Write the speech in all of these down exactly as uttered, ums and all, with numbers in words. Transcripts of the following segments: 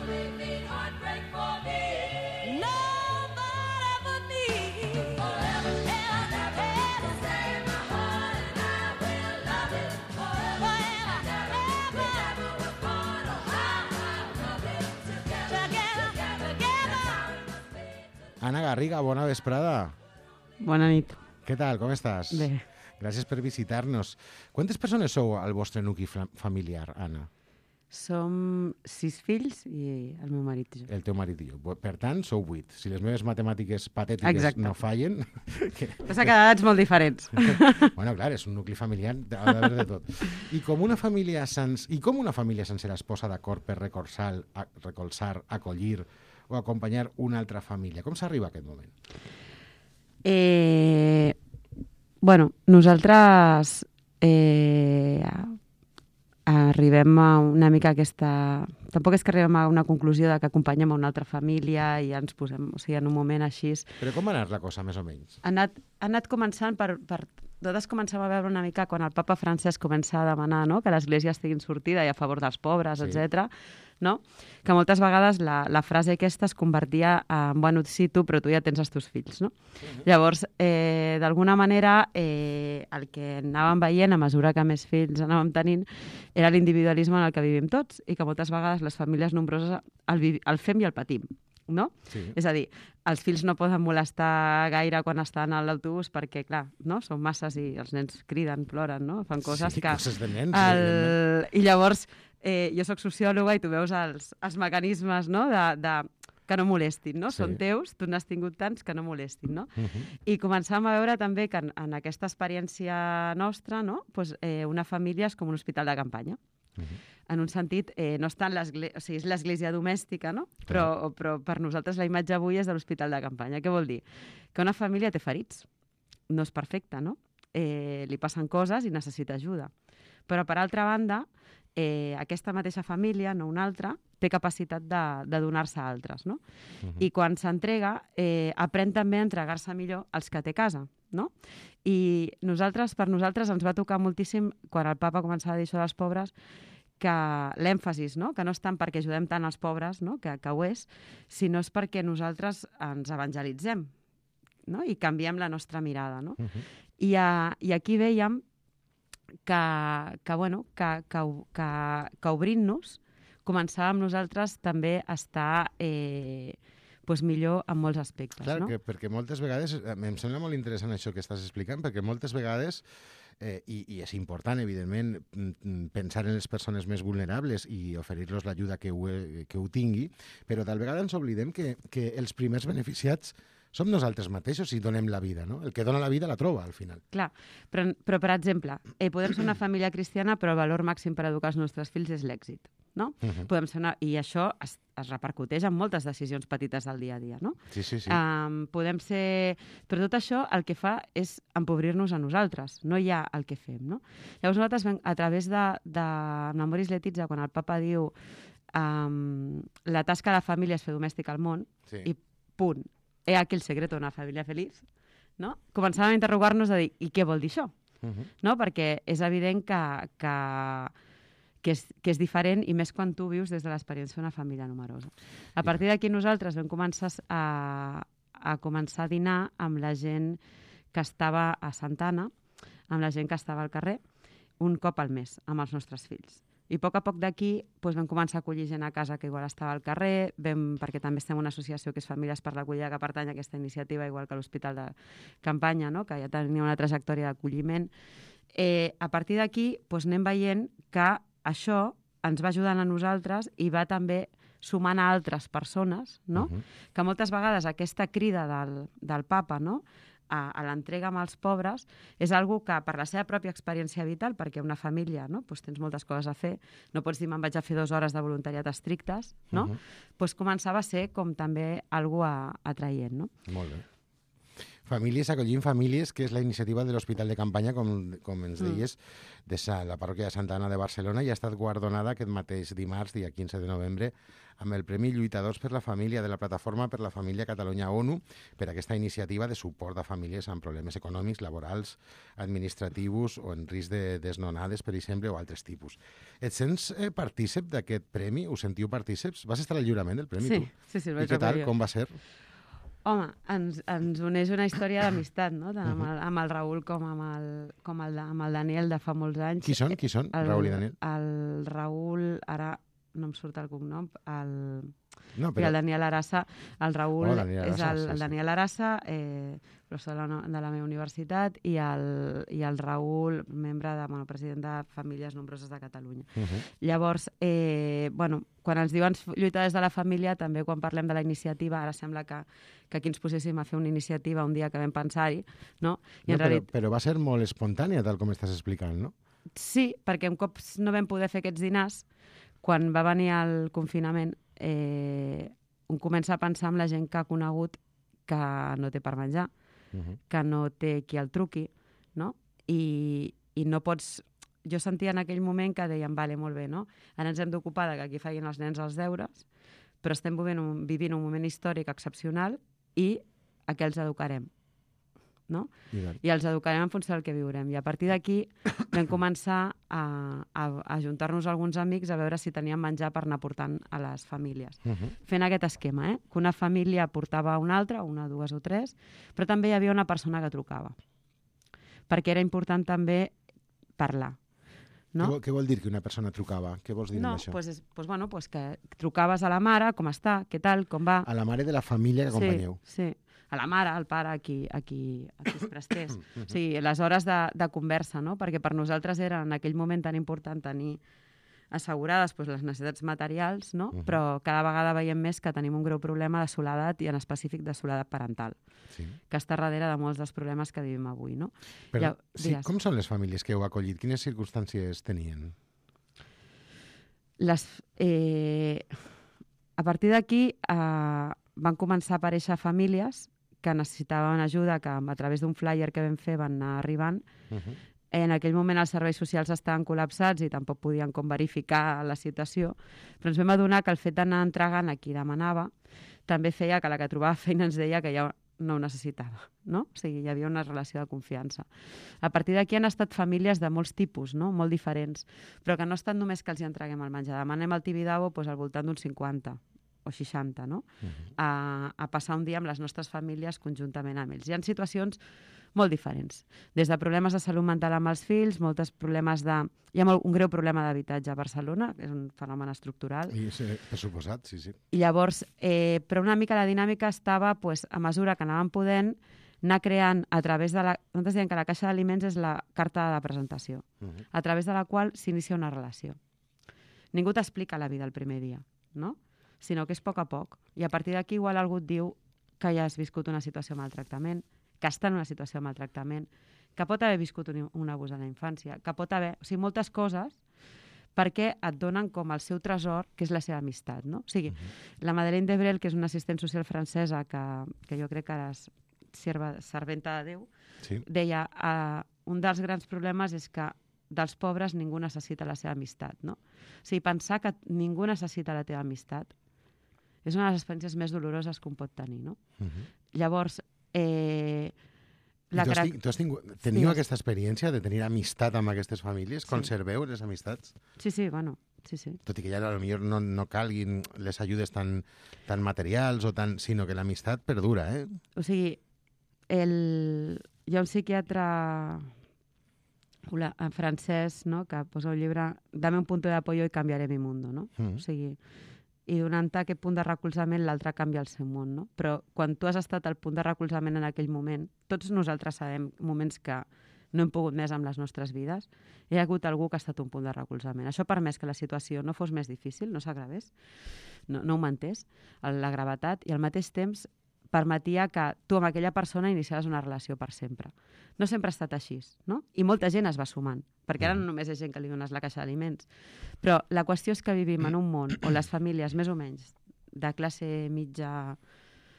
Anna Garriga, bona vesprada. Bona nit. Què tal, com estàs? Bé. Gràcies per visitar-nos. Quantes persones sou al vostre nucli familiar, Anna? Som sis fills i el meu marit i jo. El teu marit i jo. Per tant, sou vuit. Si les meves matemàtiques patètiques Exacte. no fallen... Que... Passa que edats molt diferents. Bueno, clar, és un nucli familiar, ha d'haver de tot. I com una família sens... I com una família sencera es posa d'acord per recolzar, recolzar, acollir o acompanyar una altra família? Com s'arriba a aquest moment? Eh, bueno, nosaltres eh, arribem a una mica aquesta... Tampoc és que arribem a una conclusió de que acompanyem a una altra família i ja ens posem, o sigui, en un moment així... Però com va anar la cosa, més o menys? Ha anat, ha anat començant per... per Nosaltres comencem a veure una mica quan el papa Francesc comença a demanar, no?, que l'Església estigui en sortida i a favor dels pobres, sí. etcètera, no? Que moltes vegades la, la frase aquesta es convertia en bueno, sí, tu, però tu ja tens els teus fills, no? Uh-huh. Llavors, eh, d'alguna manera, eh, el que anàvem veient a mesura que més fills anàvem tenint era l'individualisme en el que vivim tots i que moltes vegades les famílies nombroses el, el fem i el patim. No? Sí. És a dir, els fills no poden molestar gaire quan estan a l'autobús perquè, clar, no? Són masses i els nens criden, ploren, no? Fan coses sí, que... coses de nens. El... I llavors, eh, jo sóc sociòloga i tu veus els, els mecanismes, no?, de, de que no molestin, no? Sí. Són teus, tu n'has tingut tants que no molestin, no? Uh -huh. I començàvem a veure també que en, en aquesta experiència nostra, no?, pues, eh, una família és com un hospital de campanya. Uh -huh. En un sentit, eh, no està en l'església, o sigui, és l'església domèstica, no? Però, però per nosaltres la imatge avui és de l'hospital de campanya. Què vol dir? Que una família té ferits. No és perfecta, no? Eh, li passen coses i necessita ajuda. Però, per altra banda, eh, aquesta mateixa família, no una altra, té capacitat de, de donar-se a altres, no? Uh-huh. I quan s'entrega, eh, aprèn també a entregar-se millor als que té a casa, no? I nosaltres, per nosaltres ens va tocar moltíssim, quan el papa començava a dir això dels pobres, que l'èmfasis, no?, que no és tant perquè ajudem tant els pobres, no?, que, que ho és, sinó és perquè nosaltres ens evangelitzem, no?, i canviem la nostra mirada, no? Uh-huh. I, a, I aquí veiem que, que, bueno, que, que, que, que obrint-nos començàvem nosaltres també a estar eh, pues millor en molts aspectes. Clar, no? que, perquè moltes vegades, em sembla molt interessant això que estàs explicant, perquè moltes vegades Eh, i, i és important, evidentment, pensar en les persones més vulnerables i oferir-los l'ajuda que, ho, que ho tingui, però tal vegada ens oblidem que, que els primers beneficiats som nosaltres mateixos i donem la vida, no? El que dona la vida la troba, al final. Clar, però, però per exemple, eh, podem ser una família cristiana, però el valor màxim per educar els nostres fills és l'èxit, no? Uh-huh. Podem ser una... I això es, es repercuteix en moltes decisions petites del dia a dia, no? Sí, sí, sí. Um, podem ser... Però tot això el que fa és empobrir-nos a nosaltres, no hi ha el que fem, no? Llavors nosaltres, a través de, de Memoris Letizia, quan el papa diu um, la tasca de la família és fer domèstica al món, sí. I punt. He aquí el secret d'una família feliç, no? Començàvem a interrogar-nos de dir, i què vol dir això? Uh-huh. No? Perquè és evident que, que, que, és, que és diferent, i més quan tu vius des de l'experiència d'una família numerosa. A partir d'aquí nosaltres vam començar a, a començar a dinar amb la gent que estava a Santana, amb la gent que estava al carrer, un cop al mes, amb els nostres fills. I a poc a poc d'aquí doncs, vam començar a acollir gent a casa que igual estava al carrer, vam, perquè també estem en una associació que és Famílies per l'Acollida, que pertany a aquesta iniciativa, igual que l'Hospital de Campanya, no? Que ja tenia una trajectòria d'acolliment. Eh, a partir d'aquí doncs, anem veient que això ens va ajudant a nosaltres i va també sumant a altres persones, no? Uh-huh. Que moltes vegades aquesta crida del, del papa, no?, a, a l'entrega amb els pobres, és algo que per la seva pròpia experiència vital, perquè una família, no?, doncs tens moltes coses a fer, no pots dir me'n vaig a fer dues hores de voluntariat estrictes, no? Uh-huh. Doncs començava a ser com també algo a, atraient, no? Molt bé. Famílies acollint famílies, que és la iniciativa de l'Hospital de Campanya, com, com ens deies, de sa, la parròquia de Santa Anna de Barcelona, i ha estat guardonada aquest mateix dimarts, dia quinze de novembre, amb el Premi Lluitadors per la Família de la Plataforma per la Família Catalunya ONU per aquesta iniciativa de suport a famílies amb problemes econòmics, laborals, administratius o en risc de desnonades, per exemple, o altres tipus. Et sents eh, partícip d'aquest premi? Us sentiu partíceps? Vas estar al lliurament del premi, sí, tu? Sí, sí, el I vaig què tal? recollir. Com va ser? Home, ens, ens uneix una història d'amistat, no? Tant amb, el, amb el Raül com amb el, com el, amb el Daniel de fa molts anys. Qui són? Qui són? El, Raül i Daniel? El Raül, ara no em surt el cognom, el... No, però... I el Daniel Arassa. El Raül oh, Daniel Arassa, és el, sí, el sí. Daniel Arassa, eh, professor de la, de la meva universitat, i el, i el Raül, membre de, bueno, president de Famílies Nombroses de Catalunya. Uh -huh. Llavors, eh, bueno, quan ens diuen lluitar des de la família, també quan parlem de la iniciativa, ara sembla que, que aquí ens poséssim a fer una iniciativa un dia que vam pensar-hi, no? I no en però, realitat... però va ser molt espontània, tal com estàs explicant, no? Sí, perquè un cop no vam poder fer aquests dinars, quan va venir el confinament, eh, un comença a pensar en la gent que ha conegut que no té per menjar, uh -huh. que no té qui el truqui, no? I, i no pots... Jo sentia en aquell moment que deien, vale, molt bé, no? Ara ens hem d'ocupar que aquí facin els nens els deures, però estem vivint un, vivint un moment històric excepcional i a què els educarem? No? I, I els educarem en funció del que viurem. I a partir d'aquí vam començar a, a, a juntar-nos alguns amics a veure si teníem menjar per anar portant a les famílies. uh -huh. Fent aquest esquema, eh? Que una família portava a una altra, una, dues o tres, però també hi havia una persona que trucava. Perquè era important també parlar. No? Què, vol, què vol dir que una persona trucava? Què vols dir no, amb això? Pues és, pues bueno, pues que trucaves a la mare, com està, què tal, com va... A la mare de la família que acompanyeu. Sí, sí. A la mare, al pare, a qui, a qui, a qui es prestés. O sigui, les hores de, de conversa, no? Perquè per nosaltres era en aquell moment tan important tenir assegurades pues, les necessitats materials, no? Uh -huh. Però cada vegada veiem més que tenim un greu problema de soledat i en específic de soledat parental, sí. que està darrere de molts dels problemes que vivim avui, no? Però, ja, sí, com són les famílies que heu acollit? Quines circumstàncies tenien? Les, eh, a partir d'aquí eh, van començar a aparèixer famílies que necessitaven ajuda, que a través d'un flyer que vam fer van anar arribant. Uh -huh. En aquell moment els serveis socials estaven col·lapsats i tampoc podien com verificar la situació, però ens vam adonar que el fet d'anar entregant a qui demanava també feia que la que trobava feina ens deia que ja no ho necessitava, no? O sigui, hi havia una relació de confiança. A partir d'aquí han estat famílies de molts tipus, no? Molt diferents, però que no ha estat només que els hi entreguem el menjar. Demanem al Tibidabo pues, al voltant d'uns cinquanta o seixanta, no? Uh-huh. a, a passar un dia amb les nostres famílies conjuntament amb ells. Hi ha situacions molt diferents. Des de problemes de salut mental amb els fills, molts problemes de... Hi ha molt, un greu problema d'habitatge a Barcelona, que és un fenomen estructural. I, sí, per suposat, sí, sí. I llavors, eh, però una mica la dinàmica estava, pues, a mesura que anàvem podent, anar creant a través de la... Nosaltres diem que la caixa d'aliments és la carta de presentació, uh-huh. a través de la qual s'inicia una relació. Ningú t'explica la vida el primer dia, no? Sinó que és a poc a poc. I a partir d'aquí igual algú et diu que ja has viscut una situació de maltractament, que està en una situació de maltractament, que pot haver viscut un, un abús en la infància, que pot haver... O sigui, moltes coses perquè et donen com el seu tresor, que és la seva amistat, no? O sigui, uh-huh. la Madeleine Debrel, que és una assistent social francesa que, que jo crec que ara és serva, serventa de Déu, sí. deia uh, un dels grans problemes és que dels pobres ningú necessita la seva amistat, no? O sigui, pensar que ningú necessita la teva amistat és una de les experiències més doloroses que un pot tenir, no? Uh-huh. Llavors, eh, la tu has, carac... tu has tingut, teniu sí, aquesta experiència de tenir amistat amb aquestes famílies? Sí. Conserveu les amistats? Sí, sí, bueno, sí, sí. Tot i que ja potser no, no calguin les ajudes tan, tan materials, o tan, sinó que l'amistat perdura, eh? O sigui, el... hi ha un psiquiatre en francès, no?, que posa un llibre Dame un punto de apoyo y cambiaré mi mundo, no? Mm. O sigui, i donant-te aquest punt de recolzament, l'altre canvia el seu món, no? Però quan tu has estat al punt de recolzament en aquell moment, tots nosaltres sabem moments que no hem pogut més amb les nostres vides, hi ha hagut algú que ha estat un punt de recolzament. Això ha permès que la situació no fos més difícil, no s'agravés, no, no augmentés la gravetat, i al mateix temps permetia que tu amb aquella persona iniciaves una relació per sempre. No sempre ha estat així, no? I molta gent es va sumant, perquè ara no només és gent que li dones la caixa d'aliments. Però la qüestió és que vivim en un món on les famílies més o menys de classe mitja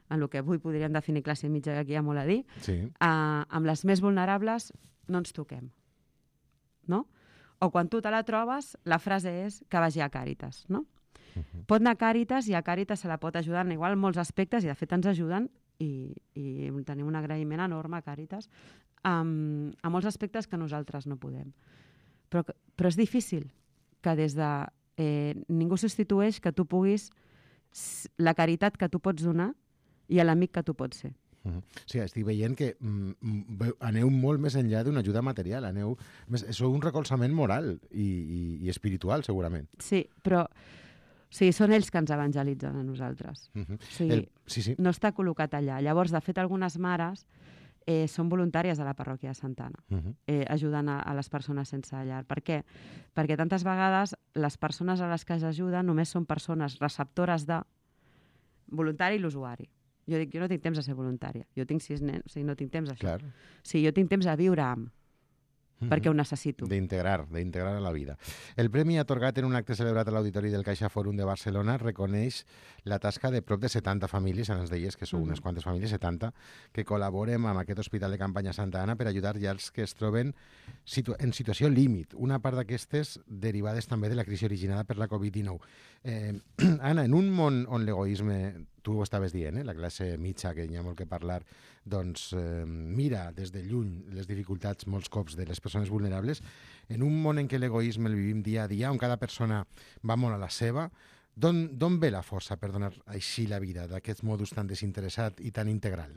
en el que avui podríem definir classe mitja, que aquí hi ha molt a dir, Sí. eh, amb les més vulnerables no ens toquem. No? O quan tu te la trobes, la frase és que vagi a Càritas, no? Uh-huh. Pot anar a Càritas i a Càritas se la pot ajudar en igual molts aspectes i de fet ens ajuden i, i tenim un agraïment enorme a Càritas um, a molts aspectes que nosaltres no podem. Però, però és difícil que des de... Eh, ningú substitueix que tu puguis la caritat que tu pots donar i a l'amic que tu pots ser. Uh-huh. Sí, estic veient que mm, aneu molt més enllà d'una ajuda material, aneu més, sou un recolzament moral i, i, i espiritual, segurament. Sí, però o sigui, són ells que ens evangelitzen a nosaltres. Uh-huh. O sigui, El, sí, sí. no està col·locat allà. Llavors, de fet, algunes mares eh, són voluntàries a la parròquia de Santa Anna, Uh-huh. eh, ajudant a, a les persones sense llar. Per què? Perquè tantes vegades les persones a les que s'ajuden només són persones receptores de voluntari i l'usuari. Jo dic, jo no tinc temps de ser voluntària. Jo tinc sis nens, o sigui, no tinc temps d'això. Clar. O sigui, jo tinc temps de viure amb, Uh-huh. perquè ho necessito. D'integrar, d'integrar a la vida. El premi atorgat en un acte celebrat a l'Auditori del Caixa Fòrum de Barcelona reconeix la tasca de prop de setanta famílies, ens deies que sou Mhm. unes quantes famílies, setanta, que col·laborem amb aquest Hospital de Campanya Santa Anna per ajudar llars que es troben situ en situació límit. Una part d'aquestes derivades també de la crisi originada per la covid dinou. Eh, Anna, en un món on l'egoisme, tu ho estaves dient, eh, la classe mitja, que hi ha molt que parlar, doncs eh, mira des de lluny les dificultats molts cops de les persones vulnerables, en un món en què l'egoisme el vivim dia a dia, on cada persona va molt a la seva, d'on ve la força per donar així la vida, d'aquest modus tan desinteressat i tan integral?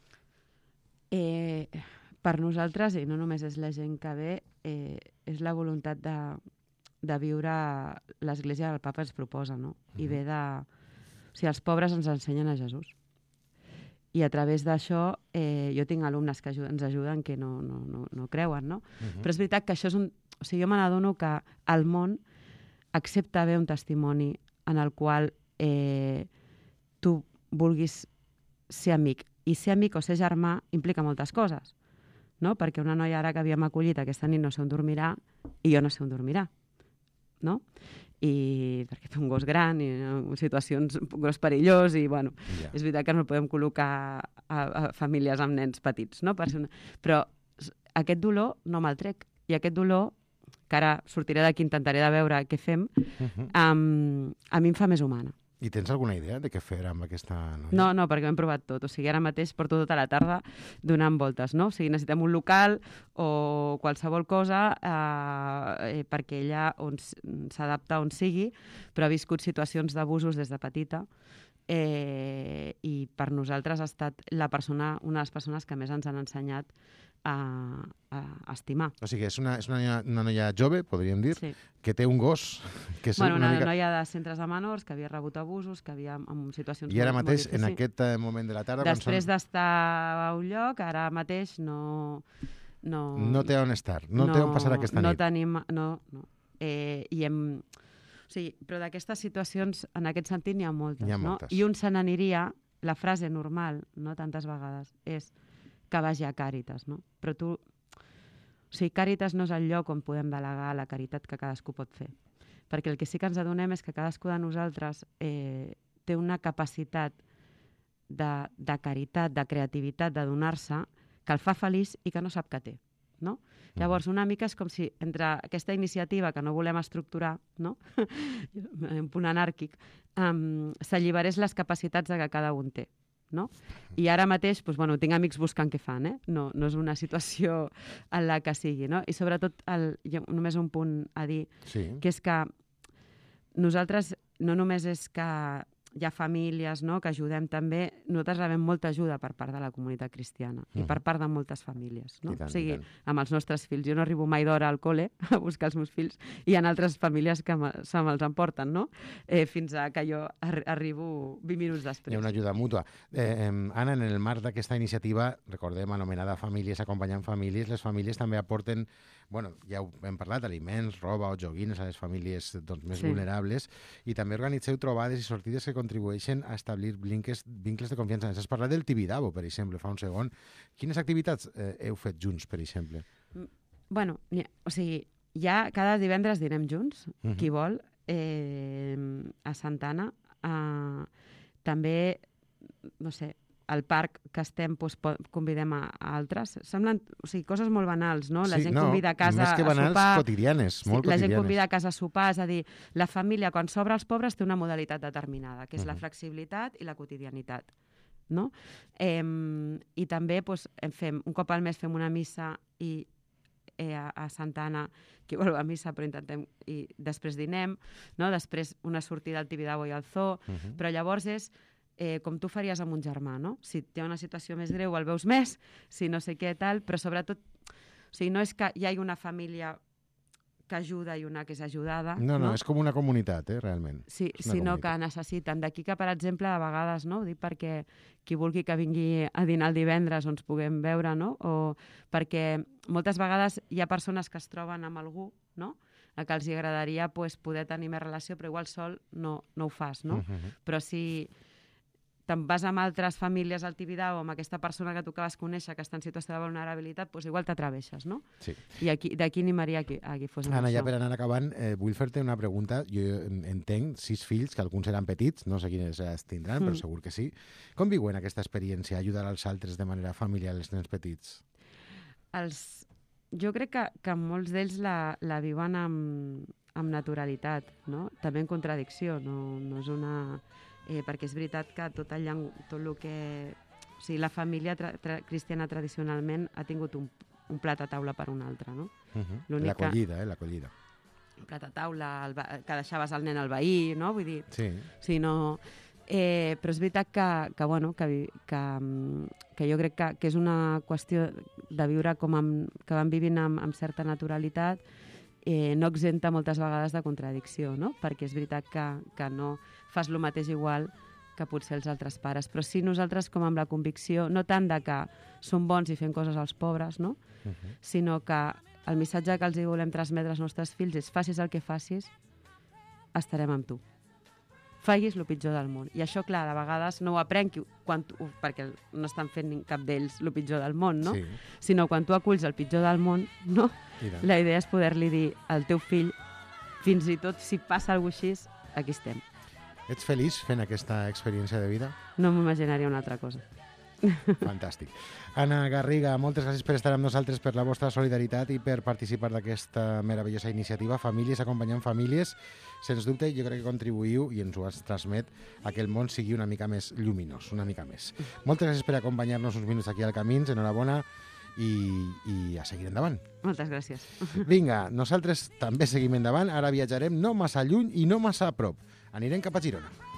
Eh, per nosaltres, i no només és la gent que ve, eh, és la voluntat de, de viure l'Església del Papa ens proposa, no? I ve de... O sigui, els pobres ens ensenyen a Jesús. I a través d'això, eh, jo tinc alumnes que ajuden, ens ajuden que no, no, no, no creuen, no? Uh-huh. Però és veritat que això és un... O sigui, jo me n'adono que el món accepta bé un testimoni en el qual eh, tu vulguis ser amic. I ser amic o ser germà implica moltes coses, no? Perquè una noia ara que havíem acollit aquesta nit no sé on dormirà i jo no sé on dormirà, no? I perquè té un gos gran i en situacions un gos perillós i, bueno, Ja. és veritat que no podem col·locar a, a famílies amb nens petits, no? Però aquest dolor no me'l trec. I aquest dolor, que ara sortiré d'aquí, intentaré de veure què fem, Uh-huh. um, a mi em fa més humana. I tens alguna idea de què fer amb aquesta noia? No, no, perquè ho hem provat tot. O sigui, ara mateix porto tota la tarda donant voltes, no? O sigui, necessitem un local o qualsevol cosa eh, eh, perquè ella on s- s'adapta on sigui, però ha viscut situacions d'abusos des de petita eh, i per nosaltres ha estat la persona, una de les persones que més ens han ensenyat a, a estimar. O sigui, és una, és una, noia, una noia jove, podríem dir, Sí. que té un gos que és Bueno, una, una mica... noia de centres de menors que havia rebut abusos, que havia en situacions I ara molt, mateix, molt en difícils. aquest eh, moment de la tarda... quan Després són- d'estar a un lloc, ara mateix no... No, No té on estar, no, té on passar aquesta no nit. Tenim, no, no. Eh, i hem, o sigui, però d'aquestes situacions, en aquest sentit, n'hi ha moltes. N'hi ha no? moltes. I un se n'aniria, la frase normal, no tantes vegades, és que vagi a Càritas, no? Però tu... O sigui, Càritas no és el lloc on podem delegar la caritat que cadascú pot fer. Perquè el que sí que ens adonem és que cadascú de nosaltres eh, té una capacitat de, de caritat, de creativitat, de donar-se, que el fa feliç i que no sap què té. No? Llavors, una mica és com si entre aquesta iniciativa que no volem estructurar, no? un punt anàrquic, um, s'alliberés les capacitats de que cada un té. No? I ara mateix, doncs, bueno, tinc amics buscant què fan, eh? no, no és una situació en la que sigui. No? I sobretot, el, jo, només un punt a dir, Sí. que és que nosaltres no només és que hi ha famílies, no?, que ajudem també, nosaltres rebem molta ajuda per part de la comunitat cristiana i per part de moltes famílies. No? I tant, O sigui, i tant. amb els nostres fills. Jo no arribo mai d'hora al col·le a buscar els meus fills i hi ha altres famílies que me, se me'ls emporten, no? Eh, fins a que jo arri arribo vint minuts després. Hi ha una ajuda mútua. Eh, eh, Anna, en el marc d'aquesta iniciativa, recordem, anomenada Famílies Acompanyant Famílies, les famílies també aporten, bueno, ja ho hem parlat, aliments, roba o joguines a les famílies doncs, més Sí. vulnerables, i també organitzeu trobades i sortides que contribueixen a establir vincles, vincles de confiança. Ens has parlat del Tibidabo, per exemple, fa un segon. Quines activitats eh, heu fet junts, per exemple? Bueno, ni- o sigui, ja cada divendres dinem junts, Mhm. qui vol, eh, a Santa Anna. Eh, també no sé, al parc que estem doncs, convidem a, a altres. Semblen o sigui, coses molt banals, no? La sí, gent no, convida a casa més que banals, a sopar. quotidianes, Sí, molt la quotidianes. gent convida a casa a sopar, és a dir, la família, quan s'obre als pobres, té una modalitat determinada, que és uh-huh. la flexibilitat i la quotidianitat. No? Eh, I també doncs, en fem, un cop al mes fem una missa i eh, a, a Santa Anna, qui vol a missa, però intentem, i després dinem, no? Després una sortida al Tibidabo i al Zoo, uh-huh. però llavors és eh, com tu faries amb un germà, no? Si té una situació més greu el veus més, si no sé què tal, però sobretot, o sigui, no és que hi hagi una família que ajuda i una que és ajudada. No, no, no? És com una comunitat, eh, realment. Sí, sinó comunitat. Que necessiten. D'aquí que, per exemple, a vegades, no? Ho dic perquè qui vulgui que vingui a dinar el divendres on ens puguem veure, no? O perquè moltes vegades hi ha persones que es troben amb algú, no? A que els agradaria pues, poder tenir més relació, però igual sol no, no ho fas, no? Uh-huh. Però si te'n vas amb altres famílies al Tibidabo, amb aquesta persona que tu acabes conèixer que està en situació de vulnerabilitat, doncs igual t'atreveixes, no? Sí. I aquí, d'aquí animaria a qui, a qui fos Anna, això. ja per anar acabant, eh, vull fer-te una pregunta. Jo entenc sis fills, que alguns eren petits, no sé quines es tindran, mm. però segur que sí. Com viuen aquesta experiència, ajudar als altres de manera familiar, els nens petits? Els... Jo crec que, que molts d'ells la, la viuen amb, amb naturalitat, no? També en contradicció, no, no és una... Eh, perquè és veritat que tot el llang... tot el que... O sigui, la família tra tra cristiana tradicionalment ha tingut un, un plat a taula per un altre, no? Uh-huh. L'acollida, eh? L'acollida. Un plat a taula, el que deixaves el nen al veí, no? Vull dir... Sí. Sí, no... Eh, però és veritat que, que, bueno, que, que, que jo crec que, que és una qüestió de viure com amb, que van vivint amb, amb certa naturalitat, eh, no exenta moltes vegades de contradicció, no? Perquè és veritat que, que no fas el mateix igual que potser els altres pares. Però sí nosaltres com amb la convicció, no tant de que som bons i fem coses als pobres, no? Uh-huh. Sinó que el missatge que els hi volem transmetre als nostres fills és facis el que facis, estarem amb tu. Facis el pitjor del món. I això, clar, de vegades no ho aprenc quan tu, perquè no estan fent cap d'ells el pitjor del món, no? Sí. Sinó quan tu aculls el pitjor del món, no? La idea és poder-li dir al teu fill, fins i tot si passa alguna cosa així, aquí estem. Ets feliç fent aquesta experiència de vida? No m'imaginaria una altra cosa. Fantàstic. Anna Garriga, moltes gràcies per estar amb nosaltres, per la vostra solidaritat i per participar d'aquesta meravellosa iniciativa. Famílies acompanyant famílies. Sens dubte, jo crec que contribuïu i ens ho has transmet a que el món sigui una mica més lluminós, una mica més. Moltes gràcies per acompanyar-nos uns minuts aquí al Camins. Enhorabona i, i a seguir endavant. Moltes gràcies. Vinga, nosaltres també seguim endavant. Ara viatjarem no massa lluny i no massa a prop. Anirem cap a Girona.